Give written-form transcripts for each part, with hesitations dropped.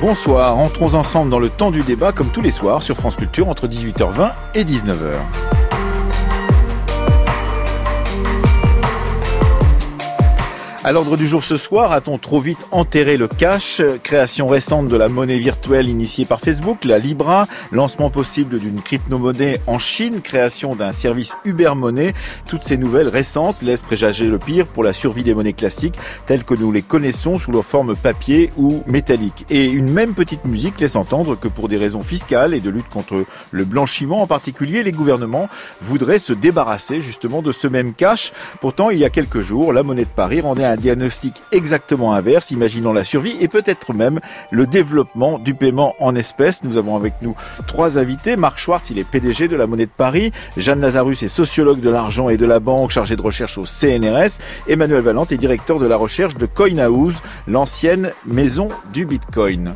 Bonsoir, entrons ensemble dans le temps du débat comme tous les soirs sur France Culture entre 18h20 et 19h. À l'ordre du jour ce soir, a-t-on trop vite enterré le cash? Création récente de la monnaie virtuelle initiée par Facebook, la Libra, lancement possible d'une crypto-monnaie en Chine, création d'un service Uber Money. Toutes ces nouvelles récentes laissent présager le pire pour la survie des monnaies classiques telles que nous les connaissons sous leur forme papier ou métallique. Et une même petite musique laisse entendre que pour des raisons fiscales et de lutte contre le blanchiment en particulier, les gouvernements voudraient se débarrasser justement de ce même cash. Pourtant, il y a quelques jours, la monnaie de Paris rendait un diagnostic exactement inverse, imaginant la survie et peut-être même le développement du paiement en espèces. Nous avons avec nous trois invités. Marc Schwartz, il est PDG de la Monnaie de Paris. Jeanne Lazarus est sociologue de l'argent et de la banque, chargée de recherche au CNRS. Emmanuel Valente est directeur de la recherche de Coinhouse, l'ancienne maison du Bitcoin.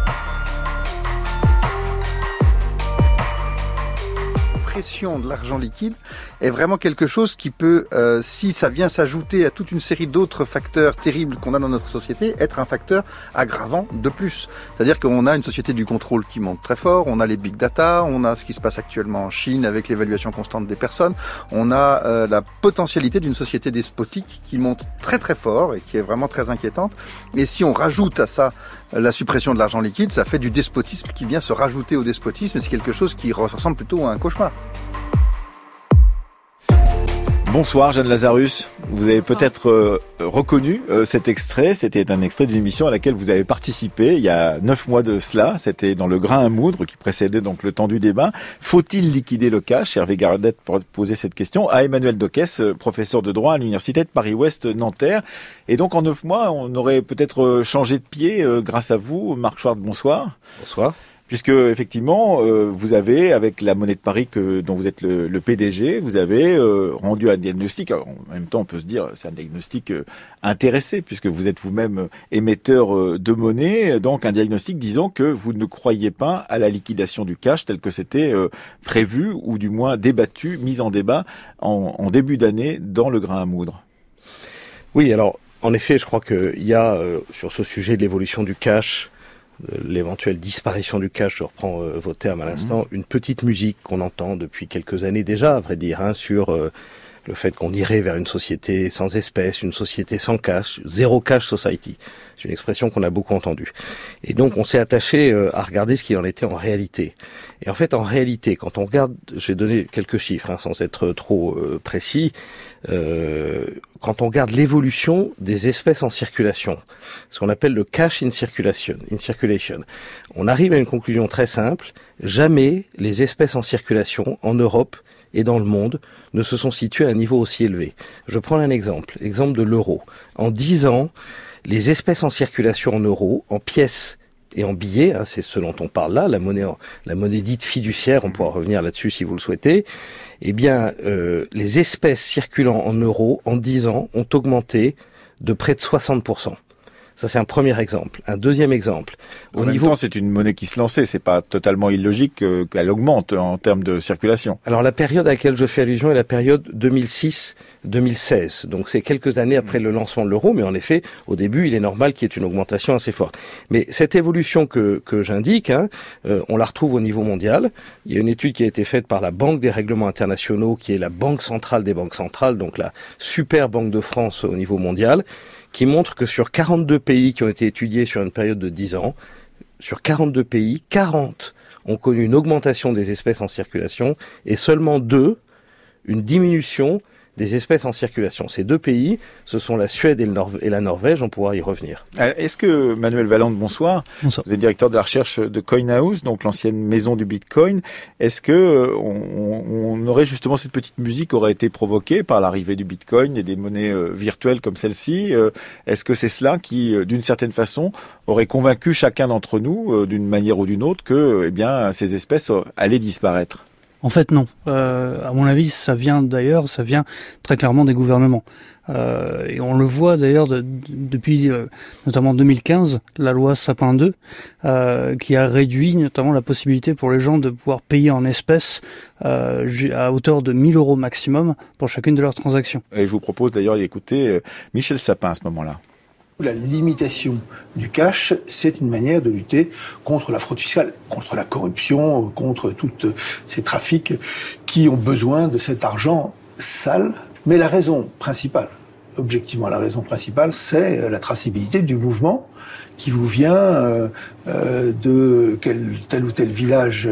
De l'argent liquide est vraiment quelque chose qui peut, si ça vient s'ajouter à toute une série d'autres facteurs terribles qu'on a dans notre société, être un facteur aggravant de plus. C'est-à-dire qu'on a une société du contrôle qui monte très fort, on a les big data, on a ce qui se passe actuellement en Chine avec l'évaluation constante des personnes, on a la potentialité d'une société despotique qui monte très très fort et qui est vraiment très inquiétante. Et si on rajoute à ça la suppression de l'argent liquide, ça fait du despotisme qui vient se rajouter au despotisme et c'est quelque chose qui ressemble plutôt à un cauchemar. Bonsoir Jeanne Lazarus, vous avez peut-être reconnu cet extrait, c'était un extrait d'une émission à laquelle vous avez participé il y a 9 mois de cela, c'était dans le grain à moudre qui précédait donc le temps du débat. Faut-il liquider le cash? Hervé Gardette posait cette question à Emmanuel Dockès, professeur de droit à l'université de Paris-Ouest Nanterre. Et donc en 9 mois, on aurait peut-être changé de pied grâce à vous. Marc Schwartz, bonsoir. Bonsoir. Puisque effectivement, vous avez, avec la Monnaie de Paris dont vous êtes le PDG, vous avez rendu un diagnostic. Alors, en même temps, on peut se dire c'est un diagnostic intéressé, puisque vous êtes vous-même émetteur de monnaie. Donc un diagnostic disant que vous ne croyez pas à la liquidation du cash tel que c'était prévu, ou du moins débattu, mis en débat en début d'année dans le grain à moudre. Oui, alors en effet, je crois qu'il y a sur ce sujet de l'évolution du cash, l'éventuelle disparition du cash, je reprends vos termes à l'instant, une petite musique qu'on entend depuis quelques années déjà, à vrai dire, sur le fait qu'on irait vers une société sans espèces, une société sans cash, zéro cash society. C'est une expression qu'on a beaucoup entendue. Et donc on s'est attaché à regarder ce qu'il en était en réalité. Et en fait, en réalité, quand on regarde, j'ai donné quelques chiffres sans être trop précis, quand on regarde l'évolution des espèces en circulation, ce qu'on appelle le cash in circulation, on arrive à une conclusion très simple: jamais les espèces en circulation en Europe et dans le monde ne se sont situées à un niveau aussi élevé. Je prends un exemple de l'euro. En 10 ans, les espèces en circulation en euros, en pièces et en billets, c'est ce dont on parle là, la monnaie dite fiduciaire, on pourra revenir là-dessus si vous le souhaitez, eh bien, les espèces circulant en euros, en 10 ans, ont augmenté de près de 60%. Ça, c'est un premier exemple. Un deuxième exemple. En même temps, c'est une monnaie qui se lançait. C'est pas totalement illogique qu'elle augmente en termes de circulation. Alors, la période à laquelle je fais allusion est la période 2006-2016. Donc, c'est quelques années après le lancement de l'euro. Mais en effet, au début, il est normal qu'il y ait une augmentation assez forte. Mais cette évolution que j'indique, on la retrouve au niveau mondial. Il y a une étude qui a été faite par la Banque des règlements internationaux, qui est la banque centrale des banques centrales, donc la super banque de France au niveau mondial, qui montre que sur 42 pays qui ont été étudiés sur une période de 10 ans, sur 42 pays, 40 ont connu une augmentation des espèces en circulation et seulement 2, une diminution des espèces en circulation. Ces 2 pays, ce sont la Suède et la Norvège, on pourra y revenir. Est-ce que, Emmanuel Valente, bonsoir. Bonsoir. Vous êtes directeur de la recherche de Coinhouse, donc l'ancienne maison du Bitcoin. Est-ce que on aurait justement cette petite musique aurait été provoquée par l'arrivée du Bitcoin et des monnaies virtuelles comme celle-ci? Est-ce que c'est cela qui, d'une certaine façon, aurait convaincu chacun d'entre nous, d'une manière ou d'une autre, que, ces espèces allaient disparaître? En fait, non. À mon avis, ça vient très clairement des gouvernements. Et on le voit d'ailleurs depuis notamment 2015, la loi Sapin 2, qui a réduit notamment la possibilité pour les gens de pouvoir payer en espèces à hauteur de 1 000 € maximum pour chacune de leurs transactions. Et je vous propose d'ailleurs d'écouter Michel Sapin à ce moment-là. La limitation du cash, c'est une manière de lutter contre la fraude fiscale, contre la corruption, contre tous ces trafics qui ont besoin de cet argent sale. Mais la raison principale, objectivement la raison principale, c'est la traçabilité du mouvement qui vous vient de tel ou tel village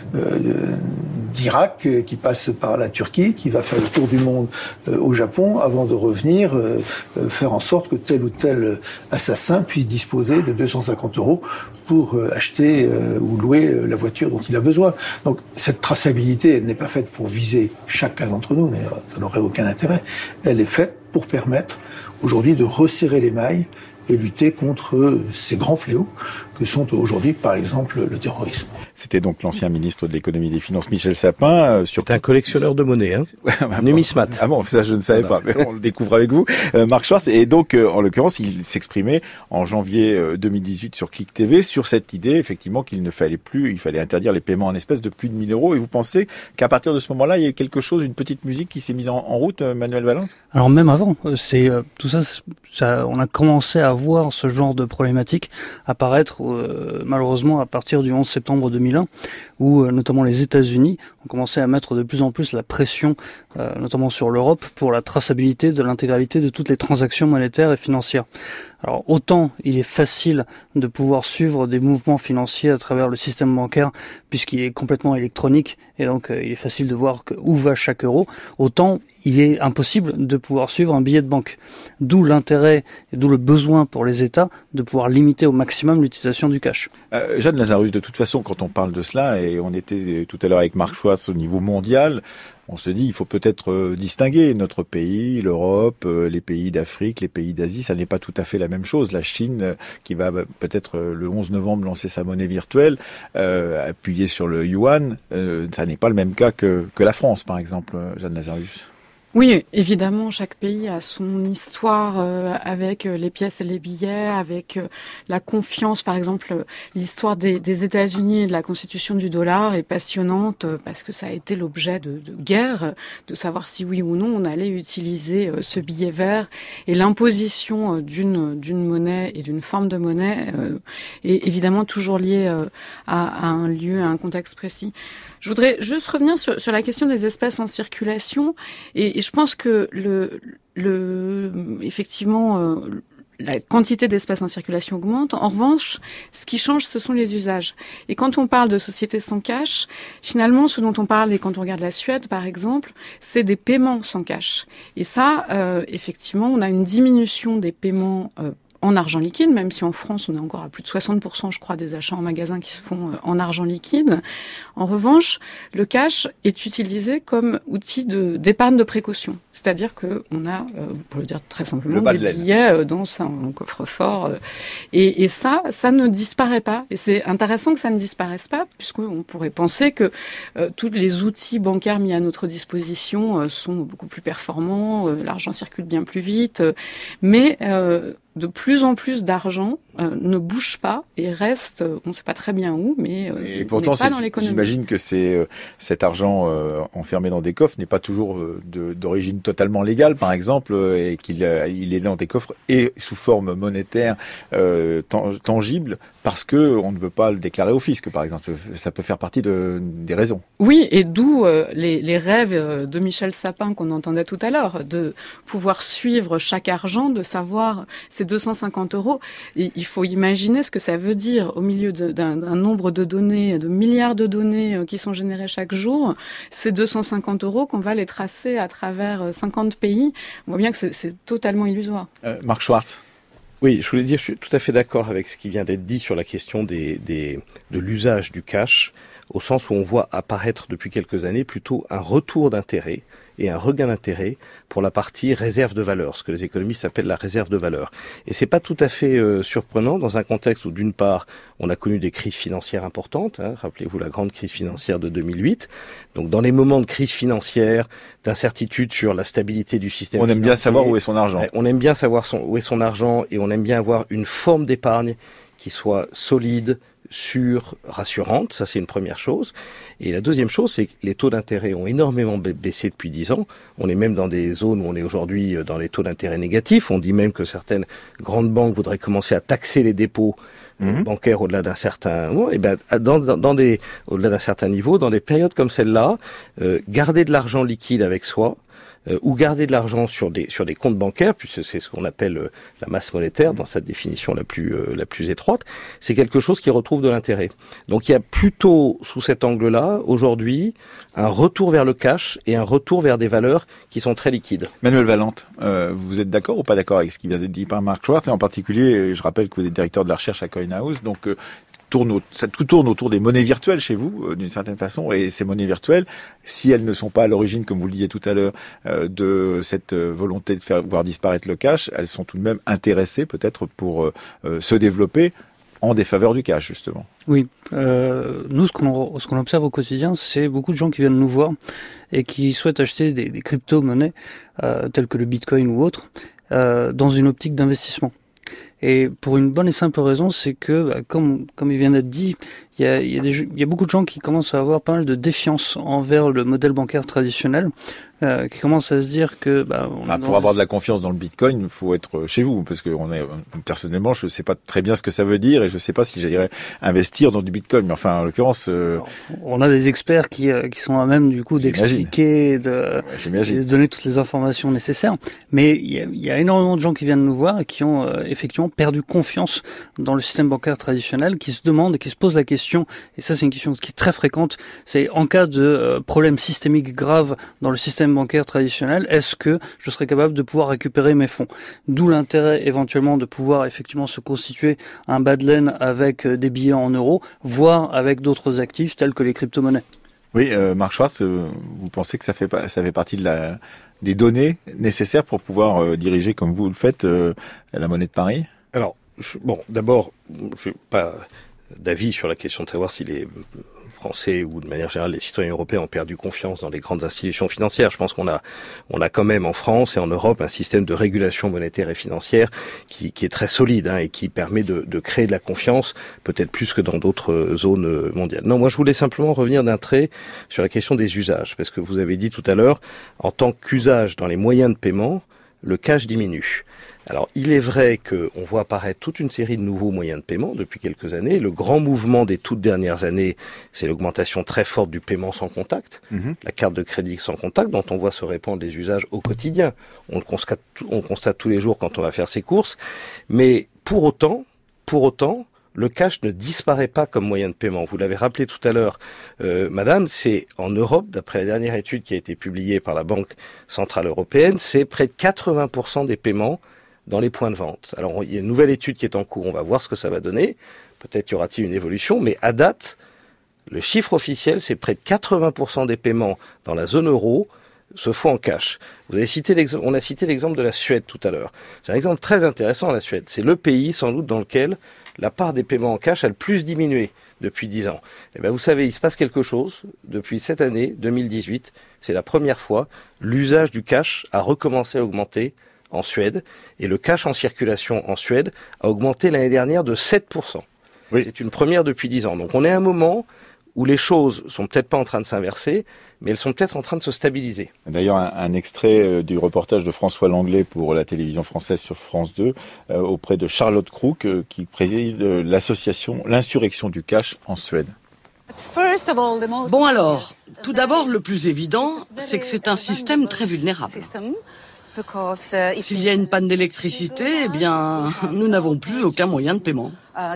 d'Irak qui passe par la Turquie, qui va faire le tour du monde au Japon avant de revenir faire en sorte que tel ou tel assassin puisse disposer de 250 € pour acheter ou louer la voiture dont il a besoin. Donc cette traçabilité, elle n'est pas faite pour viser chacun d'entre nous, ça n'aurait aucun intérêt. Elle est faite pour permettre aujourd'hui de resserrer les mailles et lutter contre ces grands fléaux que sont aujourd'hui, par exemple, le terrorisme. C'était donc l'ancien ministre de l'économie et des finances, Michel Sapin. C'est un collectionneur de monnaie, hein. Numismate. Ah bon, ça je ne savais pas, mais on le découvre avec vous. Marc Schwartz, et donc, en l'occurrence, il s'exprimait en janvier 2018 sur Click TV sur cette idée, effectivement, il fallait interdire les paiements en espèces de plus de 1 000 €. Et vous pensez qu'à partir de ce moment-là, il y a eu quelque chose, une petite musique qui s'est mise en route, Manuel Valente? Alors même avant, tout ça, on a commencé à voir ce genre de problématique apparaître malheureusement à partir du 11 septembre 2001, où notamment les États-Unis ont commencé à mettre de plus en plus la pression, notamment sur l'Europe, pour la traçabilité de l'intégralité de toutes les transactions monétaires et financières. Alors autant il est facile de pouvoir suivre des mouvements financiers à travers le système bancaire, puisqu'il est complètement électronique, et donc il est facile de voir où va chaque euro, autant il est impossible de pouvoir suivre un billet de banque. D'où l'intérêt et d'où le besoin pour les États de pouvoir limiter au maximum l'utilisation du cash. Jeanne Lazarus, de toute façon, quand on parle de cela, et on était tout à l'heure avec Marc Schwartz au niveau mondial, on se dit il faut peut-être distinguer notre pays, l'Europe, les pays d'Afrique, les pays d'Asie, ça n'est pas tout à fait la même chose. La Chine, qui va peut-être le 11 novembre lancer sa monnaie virtuelle, appuyée sur le yuan, ça n'est pas le même cas que la France, par exemple, Jeanne Lazarus. Oui, évidemment, chaque pays a son histoire avec les pièces et les billets, avec la confiance. Par exemple, l'histoire des États-Unis et de la constitution du dollar est passionnante parce que ça a été l'objet de guerre, de savoir si oui ou non on allait utiliser ce billet vert. Et l'imposition d'une monnaie et d'une forme de monnaie est évidemment toujours liée à un lieu, à un contexte précis. Je voudrais juste revenir sur la question des espèces en circulation, et je pense que effectivement, la quantité d'espèces en circulation augmente. En revanche, ce qui change, ce sont les usages. Et quand on parle de sociétés sans cash, finalement, ce dont on parle, et quand on regarde la Suède, par exemple, c'est des paiements sans cash. Et ça, effectivement, on a une diminution des paiements en argent liquide, même si en France, on est encore à plus de 60%, je crois, des achats en magasin qui se font en argent liquide. En revanche, le cash est utilisé comme outil d'épargne de précaution. C'est-à-dire que on a, pour le dire très simplement, des billets dans un coffre-fort. Et ça ne disparaît pas. Et c'est intéressant que ça ne disparaisse pas, puisqu'on pourrait penser que tous les outils bancaires mis à notre disposition sont beaucoup plus performants, l'argent circule bien plus vite, mais de plus en plus d'argent ne bouge pas et reste, on ne sait pas très bien où, mais et pourtant, pas dans l'économie. J'imagine que cet argent enfermé dans des coffres n'est pas toujours d'origine totalement légale, par exemple, et qu'il est dans des coffres et sous forme monétaire tangible, parce que on ne veut pas le déclarer au fisc, par exemple. Ça peut faire partie des raisons. Oui, et d'où les rêves de Michel Sapin qu'on entendait tout à l'heure, de pouvoir suivre chaque argent, de savoir ces 250 €. Et il faut imaginer ce que ça veut dire au milieu d'un nombre de données, de milliards de données qui sont générées chaque jour. Ces 250 € qu'on va les tracer à travers 50 pays. On voit bien que c'est totalement illusoire. Marc Schwartz. Oui, je voulais dire, je suis tout à fait d'accord avec ce qui vient d'être dit sur la question de l'usage du cash, au sens où on voit apparaître depuis quelques années plutôt un retour d'intérêt et un regain d'intérêt pour la partie réserve de valeur, ce que les économistes appellent la réserve de valeur. Et c'est pas tout à fait surprenant dans un contexte où, d'une part, on a connu des crises financières importantes, rappelez-vous la grande crise financière de 2008. Donc dans les moments de crise financière, d'incertitude sur la stabilité du système financier, on aime bien savoir où est son argent. On aime bien savoir où est son argent, et on aime bien avoir une forme d'épargne qui soit solide, sûre, rassurante. Ça, c'est une première chose. Et la deuxième chose, c'est que les taux d'intérêt ont énormément baissé depuis 10 ans. On est même dans des zones où on est aujourd'hui dans les taux d'intérêt négatifs. On dit même que certaines grandes banques voudraient commencer à taxer les dépôts bancaires au-delà d'un certain niveau. Et ben, au-delà d'un certain niveau, dans des périodes comme celle-là, garder de l'argent liquide avec soi, ou garder de l'argent sur des comptes bancaires, puisque c'est ce qu'on appelle la masse monétaire dans sa définition la plus étroite, c'est quelque chose qui retrouve de l'intérêt. Donc il y a plutôt sous cet angle-là aujourd'hui un retour vers le cash et un retour vers des valeurs qui sont très liquides. Manuel Valente, vous êtes d'accord ou pas d'accord avec ce qui vient d'être dit par Marc Schwartz, et en particulier, je rappelle que vous êtes directeur de la recherche à CoinHouse, donc tout tourne autour des monnaies virtuelles chez vous, d'une certaine façon, et ces monnaies virtuelles, si elles ne sont pas à l'origine, comme vous le disiez tout à l'heure, de cette volonté de faire voir disparaître le cash, elles sont tout de même intéressées peut-être pour se développer en défaveur du cash, justement. Oui, nous, ce qu'on observe au quotidien, c'est beaucoup de gens qui viennent nous voir et qui souhaitent acheter des crypto-monnaies, telles que le Bitcoin ou autres, dans une optique d'investissement. Et pour une bonne et simple raison, c'est que, comme il vient d'être dit, il y a beaucoup de gens qui commencent à avoir pas mal de défiance envers le modèle bancaire traditionnel, qui commencent à se dire que... pour avoir de la confiance dans le Bitcoin, il faut être chez vous, parce que personnellement, je ne sais pas très bien ce que ça veut dire, et je ne sais pas si j'irais investir dans du Bitcoin. Mais enfin, en l'occurrence... On a des experts qui sont à même, du coup, d'expliquer, de donner toutes les informations nécessaires. Mais il y a énormément de gens qui viennent nous voir et qui ont effectivement perdu confiance dans le système bancaire traditionnel, qui se demandent et qui se posent la question, et ça c'est une question qui est très fréquente, c'est en cas de problème systémique grave dans le système bancaire traditionnel, est-ce que je serais capable de pouvoir récupérer mes fonds? D'où l'intérêt éventuellement de pouvoir effectivement se constituer un bas de laine avec des billets en euros, voire avec d'autres actifs tels que les crypto-monnaies. Oui, Marc Schwartz, vous pensez que ça fait partie des données nécessaires pour pouvoir diriger comme vous le faites la monnaie de Paris? Alors, d'abord, je n'ai pas d'avis sur la question de savoir si les Français ou de manière générale les citoyens européens ont perdu confiance dans les grandes institutions financières. Je pense qu'on a quand même en France et en Europe un système de régulation monétaire et financière qui est très solide et qui permet de créer de la confiance, peut-être plus que dans d'autres zones mondiales. Non, moi je voulais simplement revenir d'un trait sur la question des usages, parce que vous avez dit tout à l'heure, en tant qu'usage dans les moyens de paiement, le cash diminue. Alors, il est vrai qu'on voit apparaître toute une série de nouveaux moyens de paiement depuis quelques années. Le grand mouvement des toutes dernières années, c'est l'augmentation très forte du paiement sans contact, la carte de crédit sans contact, dont on voit se répandre les usages au quotidien. On le constate tous les jours quand on va faire ses courses. Mais pour autant, le cash ne disparaît pas comme moyen de paiement. Vous l'avez rappelé tout à l'heure, madame, c'est en Europe, d'après la dernière étude qui a été publiée par la Banque Centrale Européenne, c'est près de 80% des paiements dans les points de vente. Alors, il y a une nouvelle étude qui est en cours, on va voir ce que ça va donner. Peut-être y aura-t-il une évolution, mais à date, le chiffre officiel, c'est près de 80% des paiements dans la zone euro se font en cash. On a cité l'exemple de la Suède tout à l'heure. C'est un exemple très intéressant, la Suède. C'est le pays, sans doute, dans lequel la part des paiements en cash a le plus diminué depuis 10 ans. Et bien, vous savez, il se passe quelque chose. Depuis cette année, 2018, c'est la première fois, l'usage du cash a recommencé à augmenter en Suède, et le cash en circulation en Suède a augmenté l'année dernière de 7%. Oui. C'est une première depuis 10 ans. Donc on est à un moment où les choses sont peut-être pas en train de s'inverser, mais elles sont peut-être en train de se stabiliser. D'ailleurs, un extrait du reportage de François Langlais pour la télévision française sur France 2, auprès de Charlotte Krug, qui préside l'association L'Insurrection du Cash en Suède. Bon alors, tout d'abord, le plus évident, c'est que c'est un système très vulnérable. S'il y a une panne d'électricité, eh bien, nous n'avons plus aucun moyen de paiement.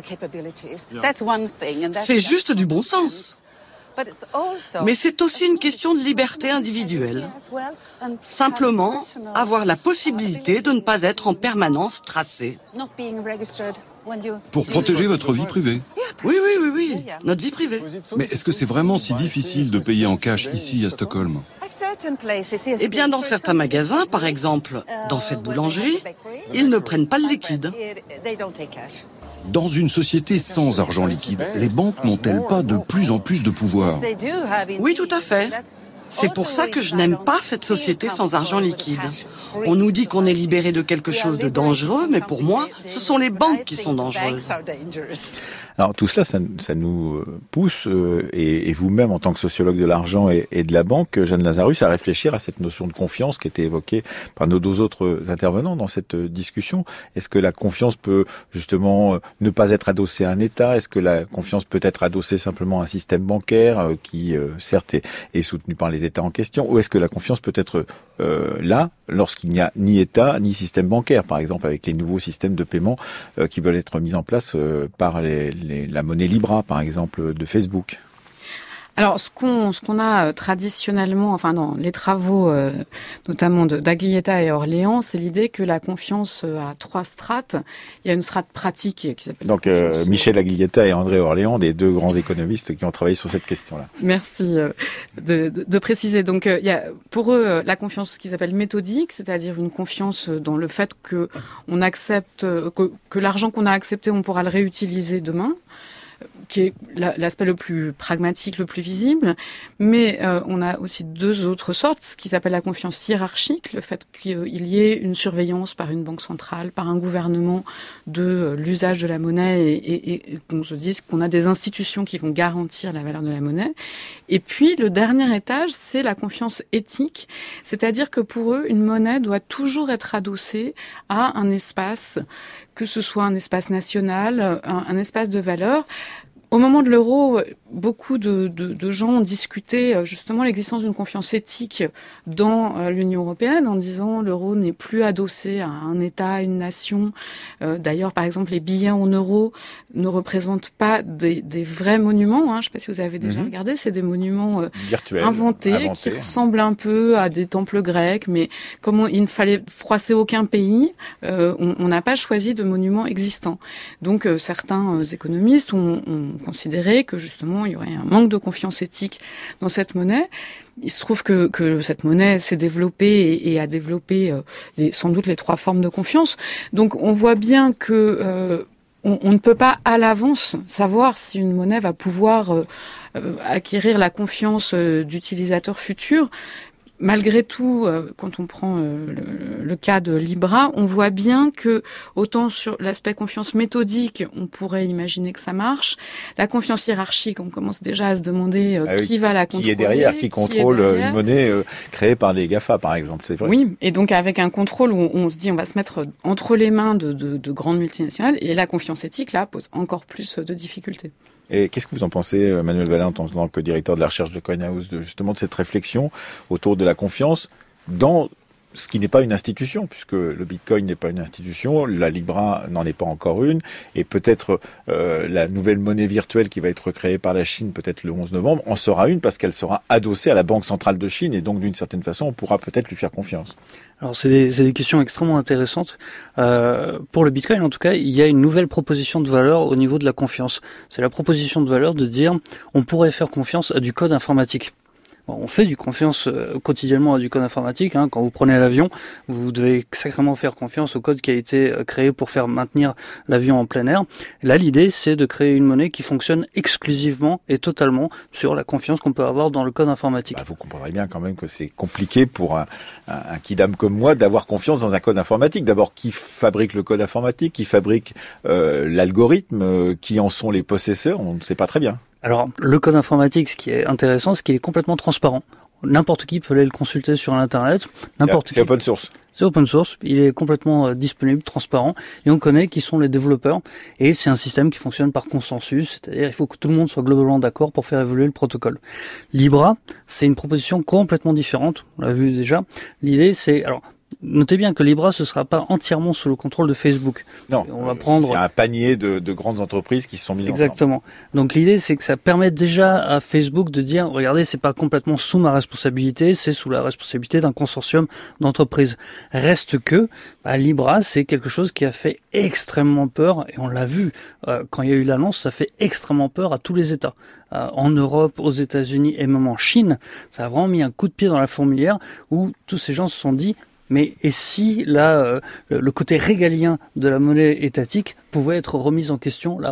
C'est juste du bon sens. Mais c'est aussi une question de liberté individuelle. Simplement, avoir la possibilité de ne pas être en permanence tracé. Pour protéger votre vie privée. Oui, notre vie privée. Mais est-ce que c'est vraiment si difficile de payer en cash ici à Stockholm ? Eh bien, dans certains magasins, par exemple, dans cette boulangerie, ils ne prennent pas le liquide. Dans une société sans argent liquide, les banques n'ont-elles pas de plus en plus de pouvoir ? Oui, tout à fait. C'est pour ça que je n'aime pas cette société sans argent liquide. On nous dit qu'on est libéré de quelque chose de dangereux, mais pour moi, ce sont les banques qui sont dangereuses. Alors tout cela, ça nous pousse, et vous-même en tant que sociologue de l'argent et de la banque, Jeanne Lazarus, à réfléchir à cette notion de confiance qui était évoquée par nos deux autres intervenants dans cette discussion. Est-ce que la confiance peut justement ne pas être adossée à un État? Est-ce que la confiance peut être adossée simplement à un système bancaire qui, certes, est soutenu par les États en question? Ou est-ce que la confiance peut être là lorsqu'il n'y a ni État ni système bancaire, par exemple avec les nouveaux systèmes de paiement qui veulent être mis en place par la monnaie Libra, par exemple, de Facebook? Alors, ce qu'on a traditionnellement, enfin dans les travaux notamment d'Aglietta et Orléans, c'est l'idée que la confiance a trois strates. Il y a une strate pratique qui s'appelle... Donc Michel Aglietta et André Orléans, des deux grands économistes qui ont travaillé sur cette question-là. Merci de préciser. Donc il y a pour eux la confiance qu'ils appellent méthodique, c'est-à-dire une confiance dans le fait que on accepte que l'argent qu'on a accepté, on pourra le réutiliser demain, qui est l'aspect le plus pragmatique, le plus visible. Mais on a aussi deux autres sortes, ce qui s'appelle la confiance hiérarchique, le fait qu'il y ait une surveillance par une banque centrale, par un gouvernement de l'usage de la monnaie et qu'on se dise qu'on a des institutions qui vont garantir la valeur de la monnaie. Et puis le dernier étage, c'est la confiance éthique, c'est-à-dire que pour eux, une monnaie doit toujours être adossée à un espace, que ce soit un espace national, un espace de valeur. Au moment de l'euro, beaucoup de gens ont discuté justement l'existence d'une confiance éthique dans l'Union européenne en disant l'euro n'est plus adossé à un État, à une nation. D'ailleurs, par exemple, les billets en euros ne représentent pas des vrais monuments. Je ne sais pas si vous avez déjà regardé, c'est des monuments virtuels, inventés, qui ressemblent un peu à des temples grecs, mais comme il ne fallait froisser aucun pays, on n'a pas choisi de monuments existants. Donc certains économistes ont considéré que justement il y aurait un manque de confiance éthique dans cette monnaie. Il se trouve que cette monnaie s'est développée et a développé sans doute les trois formes de confiance. Donc on voit bien que on ne peut pas à l'avance savoir si une monnaie va pouvoir acquérir la confiance d'utilisateurs futurs. Malgré tout, quand on prend le cas de Libra, on voit bien que autant sur l'aspect confiance méthodique, on pourrait imaginer que ça marche. La confiance hiérarchique, on commence déjà à se demander qui va la contrôler. Qui est derrière, qui contrôle une monnaie créée par les GAFA, par exemple, c'est vrai. Oui, et donc avec un contrôle où on se dit on va se mettre entre les mains de grandes multinationales, et la confiance éthique, là, pose encore plus de difficultés. Et qu'est-ce que vous en pensez, Manuel Valin, en tant que directeur de la recherche de Coinhouse, justement de cette réflexion autour de la confiance dans ce qui n'est pas une institution, puisque le Bitcoin n'est pas une institution, la Libra n'en est pas encore une, et peut-être la nouvelle monnaie virtuelle qui va être créée par la Chine, peut-être le 11 novembre, en sera une parce qu'elle sera adossée à la Banque centrale de Chine, et donc d'une certaine façon, on pourra peut-être lui faire confiance. Alors c'est des questions extrêmement intéressantes. Pour le Bitcoin, en tout cas, il y a une nouvelle proposition de valeur au niveau de la confiance. C'est la proposition de valeur de dire on pourrait faire confiance à du code informatique. Bon, on fait du confiance quotidiennement à du code informatique. Quand vous prenez l'avion, vous devez sacrément faire confiance au code qui a été créé pour faire maintenir l'avion en plein air. Là, l'idée, c'est de créer une monnaie qui fonctionne exclusivement et totalement sur la confiance qu'on peut avoir dans le code informatique. Vous comprendrez bien quand même que c'est compliqué pour un kidam comme moi d'avoir confiance dans un code informatique. D'abord, qui fabrique le code informatique, qui fabrique l'algorithme, qui en sont les possesseurs, on ne sait pas très bien. Alors, le code informatique, ce qui est intéressant, c'est qu'il est complètement transparent. N'importe qui peut aller le consulter sur Internet. C'est open source. C'est open source. Il est complètement disponible, transparent. Et on connaît qui sont les développeurs. Et c'est un système qui fonctionne par consensus. C'est-à-dire, il faut que tout le monde soit globalement d'accord pour faire évoluer le protocole. Libra, c'est une proposition complètement différente. On l'a vu déjà. L'idée, c'est... Alors, notez bien que Libra, ce ne sera pas entièrement sous le contrôle de Facebook. Non, on va prendre... c'est un panier de grandes entreprises qui se sont mises ensemble. Exactement. Donc l'idée, c'est que ça permet déjà à Facebook de dire, regardez, c'est pas complètement sous ma responsabilité, c'est sous la responsabilité d'un consortium d'entreprises. Reste que, Libra, c'est quelque chose qui a fait extrêmement peur, et on l'a vu, quand il y a eu l'annonce, ça fait extrêmement peur à tous les États. En Europe, aux États-Unis et même en Chine, ça a vraiment mis un coup de pied dans la fourmilière où tous ces gens se sont dit, mais et si là, le côté régalien de la monnaie étatique pouvait être remis en question là aujourd'hui ?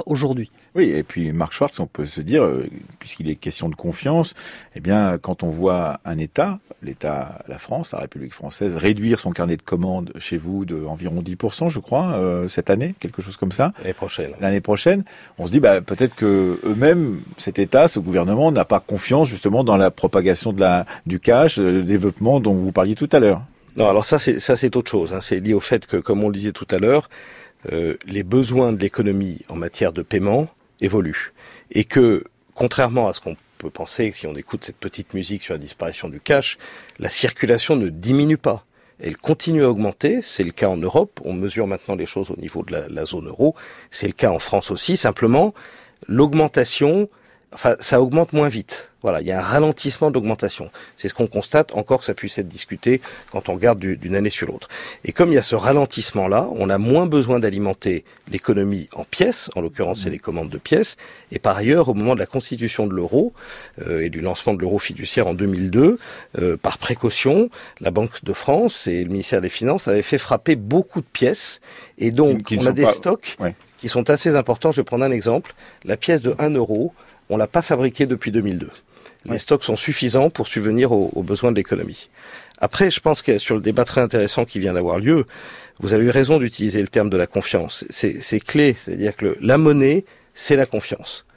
Oui, et puis Marc Schwartz, on peut se dire, puisqu'il est question de confiance, eh bien, quand on voit un État, la France, la République française, réduire son carnet de commandes chez vous de environ 10%, je crois, cette année, quelque chose comme ça. L'année prochaine, on se dit, peut-être que eux-mêmes, cet État, ce gouvernement, n'a pas confiance justement dans la propagation du cash, le développement dont vous parliez tout à l'heure. Non, alors ça c'est autre chose. C'est lié au fait que, comme on le disait tout à l'heure, les besoins de l'économie en matière de paiement évolue. Et que, contrairement à ce qu'on peut penser, si on écoute cette petite musique sur la disparition du cash, la circulation ne diminue pas. Elle continue à augmenter, c'est le cas en Europe, on mesure maintenant les choses au niveau de la zone euro, c'est le cas en France aussi, simplement, l'augmentation, ça augmente moins vite. Voilà, il y a un ralentissement d'augmentation. C'est ce qu'on constate, encore que ça puisse être discuté quand on regarde d'une année sur l'autre. Et comme il y a ce ralentissement-là, on a moins besoin d'alimenter l'économie en pièces, en l'occurrence c'est les commandes de pièces, et par ailleurs, au moment de la constitution de l'euro et du lancement de l'euro fiduciaire en 2002, par précaution, la Banque de France et le ministère des Finances avaient fait frapper beaucoup de pièces, et donc on a des stocks qui sont assez importants. Je vais prendre un exemple. La pièce de 1 euro, on l'a pas fabriquée depuis 2002. Les stocks sont suffisants pour subvenir aux besoins de l'économie. Après, je pense que sur le débat très intéressant qui vient d'avoir lieu, vous avez eu raison d'utiliser le terme de la confiance. C'est clé, c'est-à-dire que la monnaie, c'est la confiance.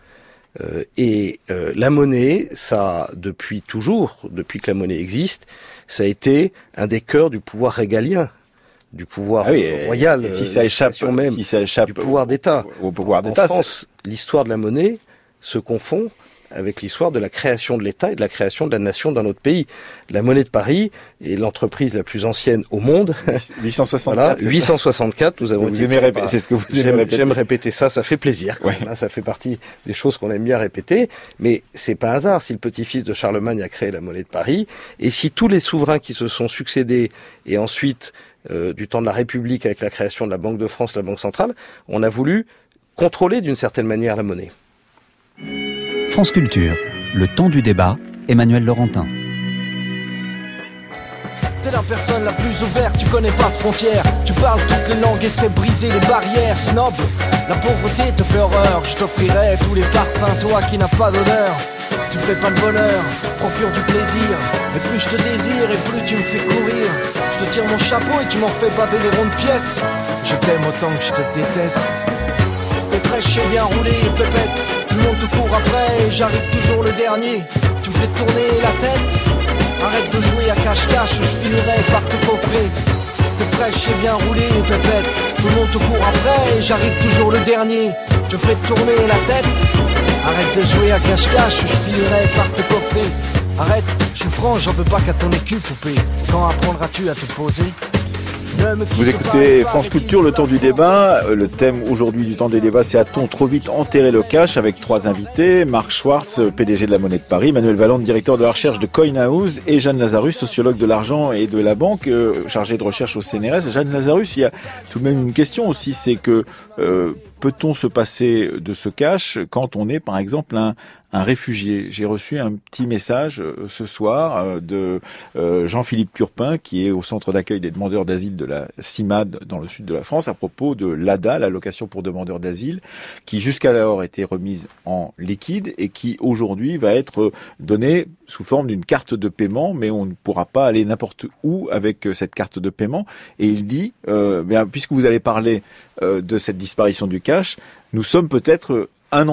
La monnaie, ça, depuis toujours, depuis que la monnaie existe, ça a été un des cœurs du pouvoir régalien, du pouvoir royal, et si ça échappe du pouvoir d'État. Au pouvoir d'État. En France, l'histoire de la monnaie se confond avec l'histoire de la création de l'État et de la création de la nation dans notre pays. La monnaie de Paris est l'entreprise la plus ancienne au monde. 864. Voilà, 864, nous avons dit. C'est ce que vous aimez répéter. J'aime répéter ça fait plaisir. Quand même, hein, ça fait partie des choses qu'on aime bien répéter. Mais c'est pas un hasard si le petit-fils de Charlemagne a créé la monnaie de Paris. Et si tous les souverains qui se sont succédés et ensuite, du temps de la République avec la création de la Banque de France, la Banque centrale, on a voulu contrôler d'une certaine manière la monnaie. France Culture, le temps du débat, Emmanuel Laurentin. T'es la personne la plus ouverte, tu connais pas de frontières. Tu parles toutes les langues et sais briser les barrières. Snob, la pauvreté te fait horreur. Je t'offrirai tous les parfums, toi qui n'as pas d'odeur. Tu me fais pas de bonheur, procure du plaisir. Et plus je te désire et plus tu me fais courir. Je te tire mon chapeau et tu m'en fais baver les rondes pièces. Je t'aime autant que je te déteste. T'es fraîche et bien roulée, pépette. Tout le monde te court après et j'arrive toujours le dernier. Tu me fais tourner la tête. Arrête de jouer à cache-cache ou je finirai par te coffrer. T'es fraîche et bien roulée, pépette. Tout le monde te court après et j'arrive toujours le dernier. Tu me fais tourner la tête. Arrête de jouer à cache-cache ou je finirai par te coffrer. Arrête, je suis franc, j'en veux pas qu'à ton écu, poupée. Quand apprendras-tu à te poser ? Vous écoutez France Culture, le temps du débat. Le thème aujourd'hui du temps des débats, c'est a-t-on trop vite enterré le cash, avec 3 invités. Marc Schwartz, PDG de la Monnaie de Paris, Manuel Valente, directeur de la recherche de Coin House, et Jeanne Lazarus, sociologue de l'argent et de la banque, chargée de recherche au CNRS. Jeanne Lazarus, il y a tout de même une question aussi, c'est que peut-on se passer de ce cash quand on est par exemple un réfugié? J'ai reçu un petit message ce soir de Jean-Philippe Turpin, qui est au centre d'accueil des demandeurs d'asile de la CIMAD dans le sud de la France, à propos de l'ADA, l'allocation pour demandeurs d'asile, qui jusqu'alors était remise en liquide et qui aujourd'hui va être donnée sous forme d'une carte de paiement, mais on ne pourra pas aller n'importe où avec cette carte de paiement. Et il dit, bien, puisque vous allez parler de cette disparition du cash, nous sommes peut-être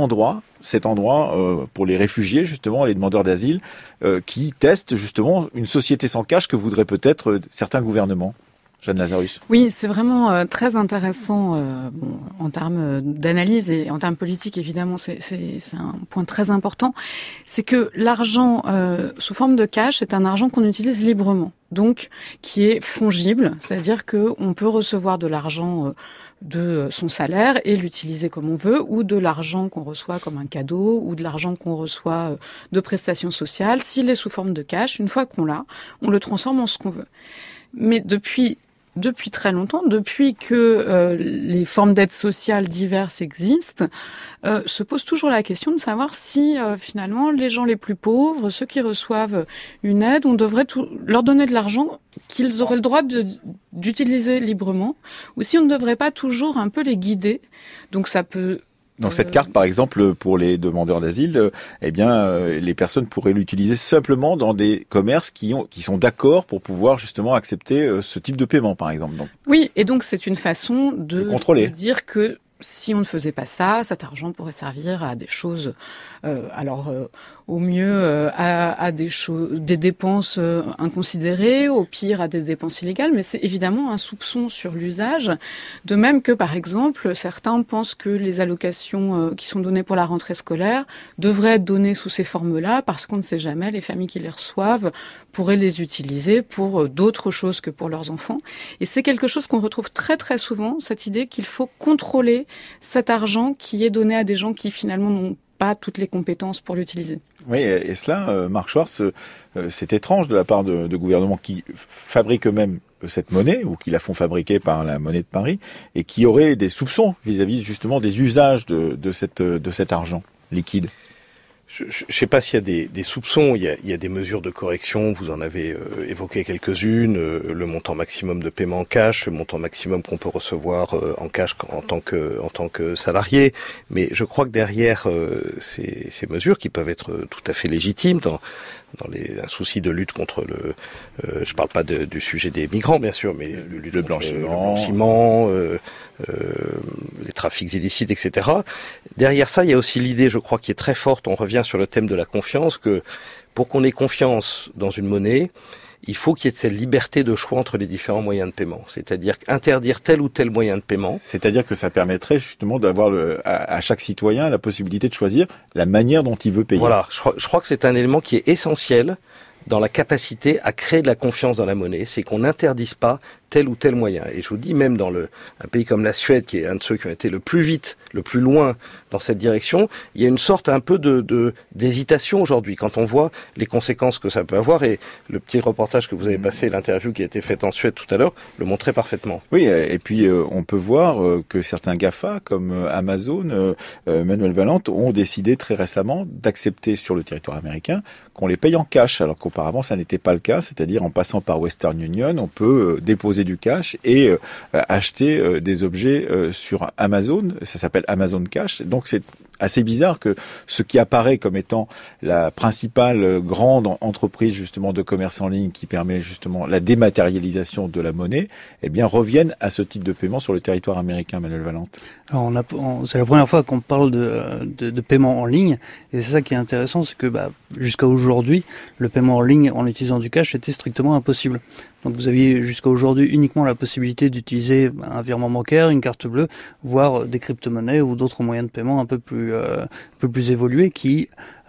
cet endroit pour les réfugiés, justement, les demandeurs d'asile, qui testent justement une société sans cash que voudraient peut-être certains gouvernements. Jeanne Lazarus. Oui, c'est vraiment très intéressant en termes d'analyse et en termes politiques, évidemment, c'est un point très important. C'est que l'argent sous forme de cash est un argent qu'on utilise librement, donc qui est fongible, c'est-à-dire qu'on peut recevoir de l'argent de son salaire et l'utiliser comme on veut, ou de l'argent qu'on reçoit comme un cadeau, ou de l'argent qu'on reçoit de prestations sociales. S'il est sous forme de cash, une fois qu'on l'a, on le transforme en ce qu'on veut. Mais depuis très longtemps, depuis que les formes d'aide sociale diverses existent, se pose toujours la question de savoir si finalement les gens les plus pauvres, ceux qui reçoivent une aide, on devrait leur donner de l'argent qu'ils auraient le droit d'utiliser librement, ou si on ne devrait pas toujours un peu les guider. Donc ça peut Dans cette carte, par exemple, pour les demandeurs d'asile, les personnes pourraient l'utiliser simplement dans des commerces qui sont d'accord pour pouvoir justement accepter ce type de paiement, par exemple. Donc, oui, et donc c'est une façon de dire que si on ne faisait pas ça, cet argent pourrait servir à des choses, au mieux à des dépenses inconsidérées, au pire à des dépenses illégales, mais c'est évidemment un soupçon sur l'usage. De même que, par exemple, certains pensent que les allocations qui sont données pour la rentrée scolaire devraient être données sous ces formes-là, parce qu'on ne sait jamais, les familles qui les reçoivent pourraient les utiliser pour d'autres choses que pour leurs enfants. Et c'est quelque chose qu'on retrouve très très souvent, cette idée qu'il faut contrôler cet argent qui est donné à des gens qui finalement n'ont pas toutes les compétences pour l'utiliser. Oui, et cela, Marc Schwartz, c'est étrange de la part de gouvernements qui fabriquent eux-mêmes cette monnaie, ou qui la font fabriquer par la Monnaie de Paris, et qui auraient des soupçons vis-à-vis justement des usages de cet argent liquide. Je ne sais pas s'il y a des soupçons, il y a des mesures de correction, vous en avez évoqué quelques-unes, le montant maximum de paiement en cash, le montant maximum qu'on peut recevoir en cash en tant que salarié, mais je crois que derrière ces mesures qui peuvent être tout à fait légitimes dans un souci de lutte contre je parle pas du sujet des migrants bien sûr, mais le blanchiment, les trafics illicites, etc. Derrière ça, il y a aussi l'idée, je crois, qui est très forte, on revient sur le thème de la confiance, que pour qu'on ait confiance dans une monnaie, il faut qu'il y ait cette liberté de choix entre les différents moyens de paiement. C'est-à-dire interdire tel ou tel moyen de paiement. C'est-à-dire que ça permettrait justement d'avoir à chaque citoyen la possibilité de choisir la manière dont il veut payer. Voilà, je crois que c'est un élément qui est essentiel dans la capacité à créer de la confiance dans la monnaie, c'est qu'on n'interdise pas tel ou tel moyen. Et je vous dis, même dans un pays comme la Suède, qui est un de ceux qui ont été le plus vite, le plus loin dans cette direction, il y a une sorte un peu d'hésitation aujourd'hui, quand on voit les conséquences que ça peut avoir. Et le petit reportage que vous avez passé, l'interview qui a été faite en Suède tout à l'heure, le montrait parfaitement. Oui, et puis on peut voir que certains GAFA, comme Amazon, Manuel Valente, ont décidé très récemment d'accepter sur le territoire américain qu'on les paye en cash, alors qu'auparavant ça n'était pas le cas, c'est-à-dire en passant par Western Union, on peut déposer du cash et acheter des objets sur Amazon, ça s'appelle Amazon Cash, donc c'est assez bizarre que ce qui apparaît comme étant la principale grande entreprise justement de commerce en ligne qui permet justement la dématérialisation de la monnaie, eh bien revienne à ce type de paiement sur le territoire américain, Manuel Valente. Alors c'est la première fois qu'on parle de paiement en ligne, et c'est ça qui est intéressant, c'est que jusqu'à aujourd'hui, le paiement en ligne en utilisant du cash était strictement impossible. Donc vous aviez jusqu'à aujourd'hui uniquement la possibilité d'utiliser un virement bancaire, une carte bleue, voire des crypto-monnaies ou d'autres moyens de paiement un peu plus évolués qui,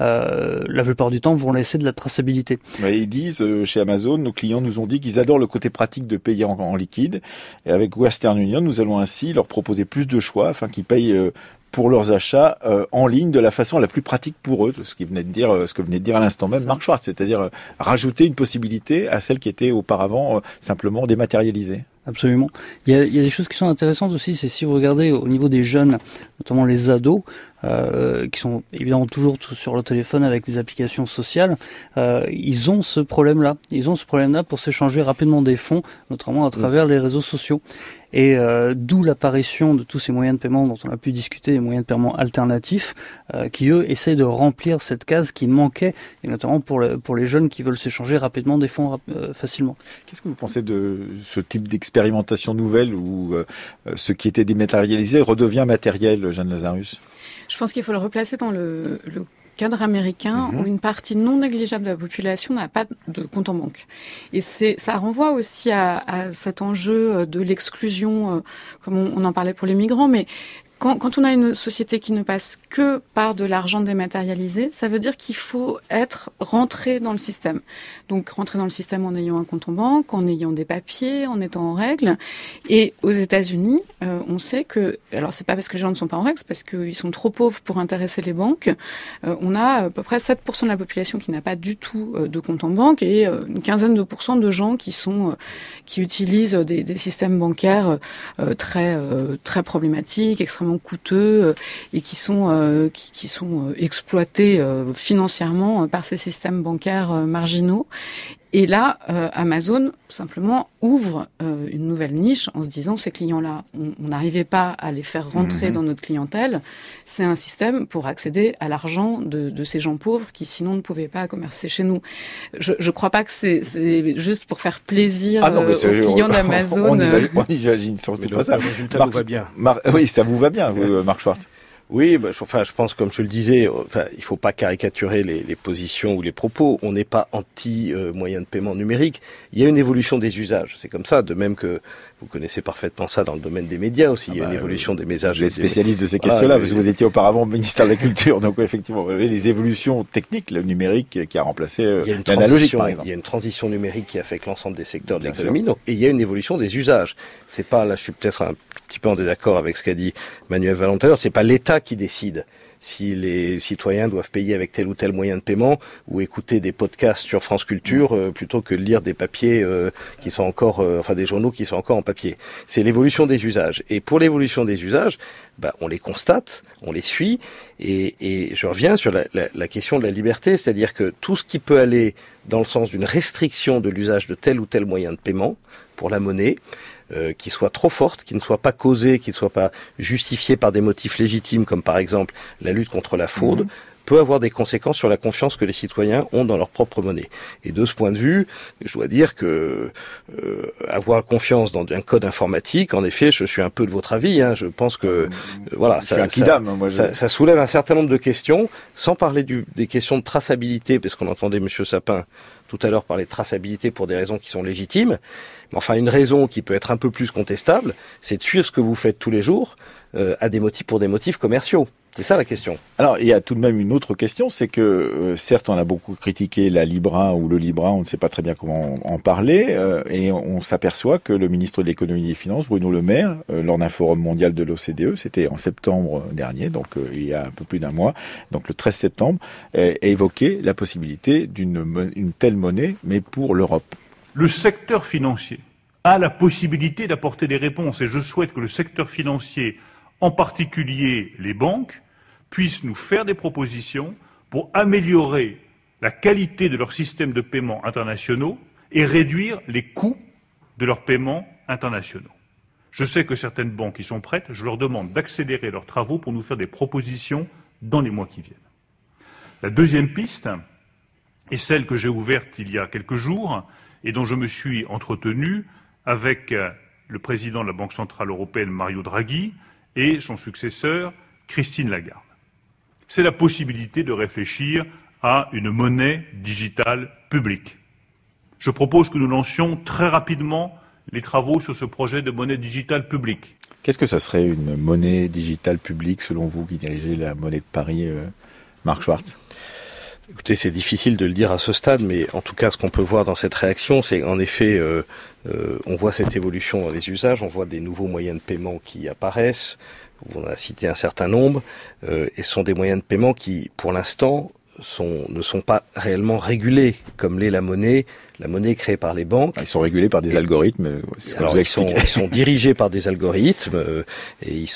la plupart du temps, vont laisser de la traçabilité. Mais ils disent, chez Amazon, nos clients nous ont dit qu'ils adorent le côté pratique de payer en liquide. Et avec Western Union, nous allons ainsi leur proposer plus de choix afin qu'ils payent pour leurs achats en ligne de la façon la plus pratique pour eux, ce que venait de dire à l'instant même Marc Schwartz, c'est-à-dire rajouter une possibilité à celle qui était auparavant simplement dématérialisée. Absolument. Il y a des choses qui sont intéressantes aussi, c'est si vous regardez au niveau des jeunes, notamment les ados, qui sont évidemment toujours sur le téléphone avec des applications sociales, ils ont ce problème-là. Ils ont ce problème-là pour s'échanger rapidement des fonds, notamment à travers les réseaux sociaux. Et d'où l'apparition de tous ces moyens de paiement dont on a pu discuter, les moyens de paiement alternatifs, qui eux essaient de remplir cette case qui manquait, et notamment pour les jeunes qui veulent s'échanger rapidement des fonds facilement. Qu'est-ce que vous pensez de ce type d'expérimentation nouvelle où ce qui était dématérialisé redevient matériel, Jeanne Lazarus? Je pense qu'il faut le replacer dans le cadre américain, où une partie non négligeable de la population n'a pas de compte en banque. Et ça renvoie aussi à cet enjeu de l'exclusion, comme on en parlait pour les migrants, mais quand on a une société qui ne passe que par de l'argent dématérialisé, ça veut dire qu'il faut être rentré dans le système. Donc rentrer dans le système en ayant un compte en banque, en ayant des papiers, en étant en règle. Et aux États-Unis, on sait que, alors c'est pas parce que les gens ne sont pas en règle, c'est parce qu'ils sont trop pauvres pour intéresser les banques. On a à peu près 7% de la population qui n'a pas du tout de compte en banque et une quinzaine de pourcents de gens qui utilisent des systèmes bancaires très problématiques, extrêmement coûteux et qui sont exploités financièrement par ces systèmes bancaires marginaux. Et là, Amazon, simplement, ouvre une nouvelle niche en se disant, ces clients-là, on n'arrivait pas à les faire rentrer dans notre clientèle. C'est un système pour accéder à l'argent de ces gens pauvres qui, sinon, ne pouvaient pas commercer chez nous. Je ne crois pas que c'est juste pour faire plaisir aux clients d'Amazon. On imagine surtout pas ça. Le résultat nous va bien. Oui, ça vous va bien, Marc Schwartz. Oui, je pense, comme je le disais, il faut pas caricaturer les positions ou les propos. On n'est pas anti moyens de paiement numérique. Il y a une évolution des usages. C'est comme ça, de même que vous connaissez parfaitement ça dans le domaine des médias aussi. Il y a une évolution des messages. Vous êtes spécialiste de ces questions-là, parce que vous étiez auparavant au ministère de la Culture. Donc effectivement, vous avez les évolutions techniques, le numérique qui a remplacé l'analogique, par exemple. Il y a une transition numérique qui affecte l'ensemble des secteurs de l'économie. Et il y a une évolution des usages. C'est pas, là, je suis peut-être un petit peu en désaccord avec ce qu'a dit Manuel Valentin. C'est pas l'État qui décide si les citoyens doivent payer avec tel ou tel moyen de paiement ou écouter des podcasts sur France Culture plutôt que de lire des papiers qui sont encore, des journaux qui sont encore en papier. C'est l'évolution des usages. Et pour l'évolution des usages, on les constate, on les suit, et je reviens sur la question de la liberté, c'est-à-dire que tout ce qui peut aller dans le sens d'une restriction de l'usage de tel ou tel moyen de paiement pour la monnaie, qui soit trop forte, qui ne soit pas causée, qui ne soit pas justifiée par des motifs légitimes, comme par exemple la lutte contre la fraude, peut avoir des conséquences sur la confiance que les citoyens ont dans leur propre monnaie. Et de ce point de vue, je dois dire que avoir confiance dans un code informatique, en effet, je suis un peu de votre avis. Je pense que ça soulève un certain nombre de questions, sans parler des questions de traçabilité, parce qu'on entendait M. Sapin tout à l'heure parler de traçabilité pour des raisons qui sont légitimes. Mais enfin, une raison qui peut être un peu plus contestable, c'est de suivre ce que vous faites tous les jours pour des motifs commerciaux. C'est ça la question. Alors, il y a tout de même une autre question, c'est que certes, on a beaucoup critiqué la Libra ou le Libra, on ne sait pas très bien comment en parler, et on s'aperçoit que le ministre de l'économie et des finances, Bruno Le Maire, lors d'un forum mondial de l'OCDE, c'était en septembre dernier, donc il y a un peu plus d'un mois, donc le 13 septembre, a évoqué la possibilité d'une telle monnaie, mais pour l'Europe. Le secteur financier a la possibilité d'apporter des réponses, et je souhaite que le secteur financier, en particulier les banques, puissent nous faire des propositions pour améliorer la qualité de leurs systèmes de paiement internationaux et réduire les coûts de leurs paiements internationaux. Je sais que certaines banques y sont prêtes, je leur demande d'accélérer leurs travaux pour nous faire des propositions dans les mois qui viennent. La deuxième piste est celle que j'ai ouverte il y a quelques jours et dont je me suis entretenu avec le président de la Banque centrale européenne, Mario Draghi, et son successeur, Christine Lagarde. C'est la possibilité de réfléchir à une monnaie digitale publique. Je propose que nous lancions très rapidement les travaux sur ce projet de monnaie digitale publique. Qu'est-ce que ça serait une monnaie digitale publique, selon vous, qui dirigez la monnaie de Paris, Marc Schwartz ? Écoutez, c'est difficile de le dire à ce stade, mais en tout cas, ce qu'on peut voir dans cette réaction, c'est qu'en effet, on voit cette évolution dans les usages, on voit des nouveaux moyens de paiement qui apparaissent, on a cité un certain nombre, et ce sont des moyens de paiement qui, pour l'instant, ne sont pas réellement régulés, comme l'est la monnaie créée par les banques. Ils sont régulés par des algorithmes. Alors ils sont dirigés par des algorithmes et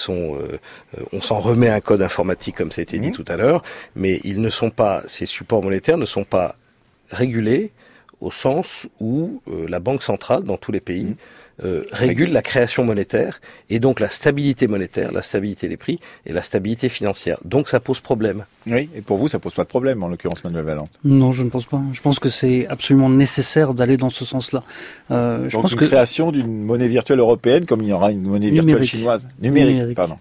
on s'en remet à un code informatique comme ça a été dit tout à l'heure, mais ces supports monétaires ne sont pas régulés au sens où la Banque centrale dans tous les pays régule la création monétaire et donc la stabilité monétaire, la stabilité des prix et la stabilité financière. Donc ça pose problème. Oui, et pour vous ça pose pas de problème en l'occurrence, Manuel Valente? Non, je ne pense pas. Je pense que c'est absolument nécessaire d'aller dans ce sens-là. Donc création d'une monnaie virtuelle européenne comme il y aura une monnaie virtuelle chinoise. Numérique. Pardon.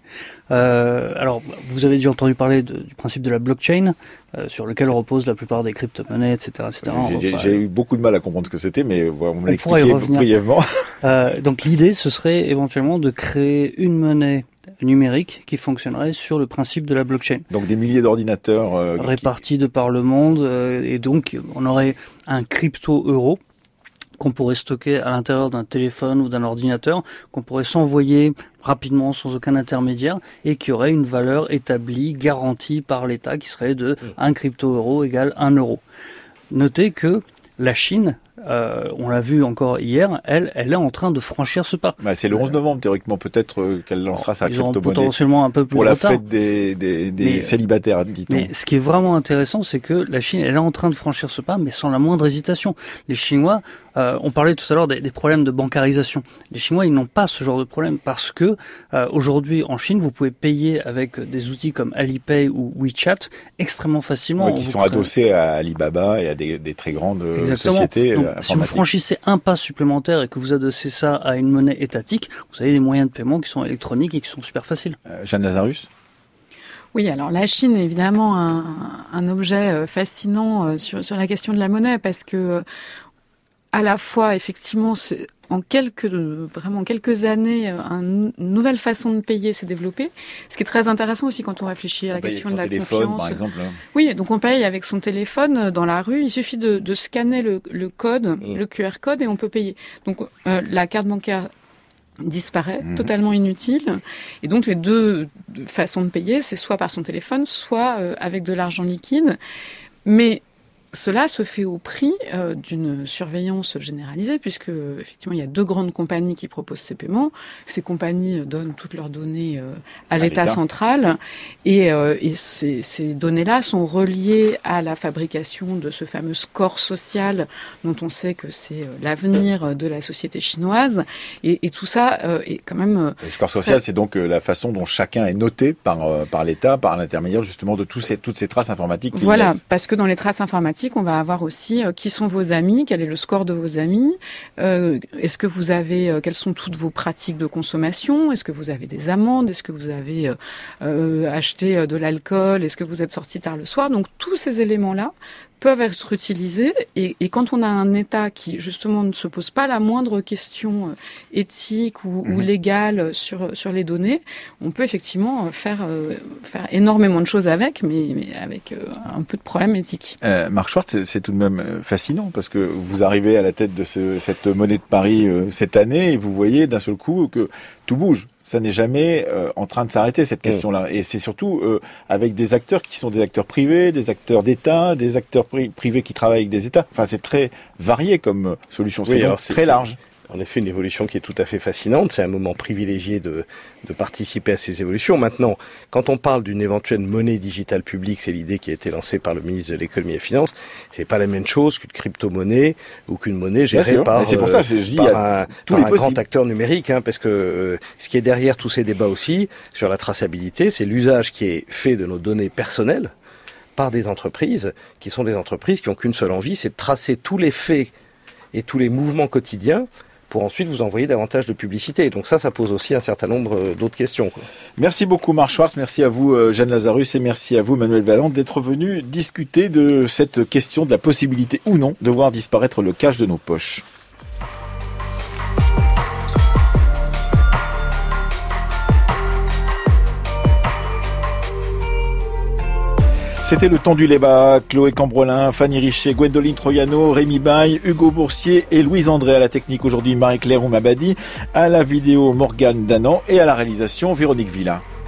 Alors, vous avez déjà entendu parler du principe de la blockchain, sur lequel reposent la plupart des crypto-monnaies, etc. J'ai eu beaucoup de mal à comprendre ce que c'était, mais on me l'a expliqué brièvement. Donc l'idée, ce serait éventuellement de créer une monnaie numérique qui fonctionnerait sur le principe de la blockchain. Donc des milliers d'ordinateurs répartis de par le monde, et donc on aurait un crypto-euro qu'on pourrait stocker à l'intérieur d'un téléphone ou d'un ordinateur, qu'on pourrait s'envoyer rapidement sans aucun intermédiaire et qui aurait une valeur établie, garantie par l'État qui serait de 1 crypto-euro égale 1 euro. Notez que la Chine on l'a vu encore hier, elle est en train de franchir ce pas. C'est le 11 novembre, théoriquement, peut-être qu'elle lancera sa crypto-monnaie. Potentiellement un peu plus pour la retard. Fête des célibataires, dit-on. Mais ce qui est vraiment intéressant, c'est que la Chine, elle est en train de franchir ce pas, mais sans la moindre hésitation. Les Chinois, on parlait tout à l'heure des problèmes de bancarisation. Les Chinois, ils n'ont pas ce genre de problème parce que aujourd'hui, en Chine, vous pouvez payer avec des outils comme Alipay ou WeChat extrêmement facilement. Qui sont adossés à Alibaba et à des très grandes sociétés informatiques. Si vous franchissez un pas supplémentaire et que vous adossez ça à une monnaie étatique, vous avez des moyens de paiement qui sont électroniques et qui sont super faciles. Jeanne Lazarus ? Oui, alors la Chine est évidemment un objet fascinant sur la question de la monnaie parce que à la fois, effectivement, en quelques années, une nouvelle façon de payer s'est développée. Ce qui est très intéressant aussi quand on réfléchit à la question de la confiance. Par exemple. Oui, donc on paye avec son téléphone dans la rue. Il suffit de scanner le code, le QR code, et on peut payer. Donc la carte bancaire disparaît, totalement inutile. Et donc les deux façons de payer, c'est soit par son téléphone, soit avec de l'argent liquide. Mais cela se fait au prix d'une surveillance généralisée, puisque effectivement il y a 2 grandes compagnies qui proposent ces paiements. Ces compagnies donnent toutes leurs données à l'État central, et ces données-là sont reliées à la fabrication de ce fameux score social dont on sait que c'est l'avenir de la société chinoise. Et tout ça est quand même... Le score social, c'est donc la façon dont chacun est noté par l'État, par l'intermédiaire justement de toutes ces traces informatiques. Voilà, parce que dans les traces informatiques, on va avoir aussi qui sont vos amis, quel est le score de vos amis, est-ce que vous avez, quelles sont toutes vos pratiques de consommation, est-ce que vous avez des amendes, est-ce que vous avez acheté de l'alcool, est-ce que vous êtes sorti tard le soir. Donc tous ces éléments-là peuvent être utilisés, et quand on a un État qui justement ne se pose pas la moindre question éthique ou légale sur les données, on peut effectivement faire énormément de choses avec, mais avec un peu de problème éthique. Marc Schwartz, c'est tout de même fascinant parce que vous arrivez à la tête de cette monnaie de Paris cette année et vous voyez d'un seul coup que tout bouge. Ça n'est jamais en train de s'arrêter, cette question-là. Et c'est surtout avec des acteurs qui sont des acteurs privés, des acteurs d'État, des acteurs privés qui travaillent avec des États. Enfin, c'est très varié comme solution. C'est donc très large. En effet, une évolution qui est tout à fait fascinante. C'est un moment privilégié de participer à ces évolutions. Maintenant, quand on parle d'une éventuelle monnaie digitale publique, c'est l'idée qui a été lancée par le ministre de l'économie et des finances. C'est pas la même chose qu'une crypto-monnaie ou qu'une monnaie gérée par un grand acteur numérique, parce que ce qui est derrière tous ces débats aussi sur la traçabilité, c'est l'usage qui est fait de nos données personnelles par des entreprises qui sont des entreprises qui ont qu'une seule envie, c'est de tracer tous les faits et tous les mouvements quotidiens pour ensuite vous envoyer davantage de publicité. Donc ça pose aussi un certain nombre d'autres questions. Merci beaucoup Marc Schwartz, merci à vous Jeanne Lazarus et merci à vous Manuel Valente d'être venu discuter de cette question de la possibilité ou non de voir disparaître le cash de nos poches. C'était le temps du débat. Chloé Cambrelin, Fanny Richet, Gwendoline Troiano, Rémi Baye, Hugo Boursier et Louise André à la technique aujourd'hui, Marie-Claire Oumabadi, à la vidéo Morgane Danan et à la réalisation Véronique Villa.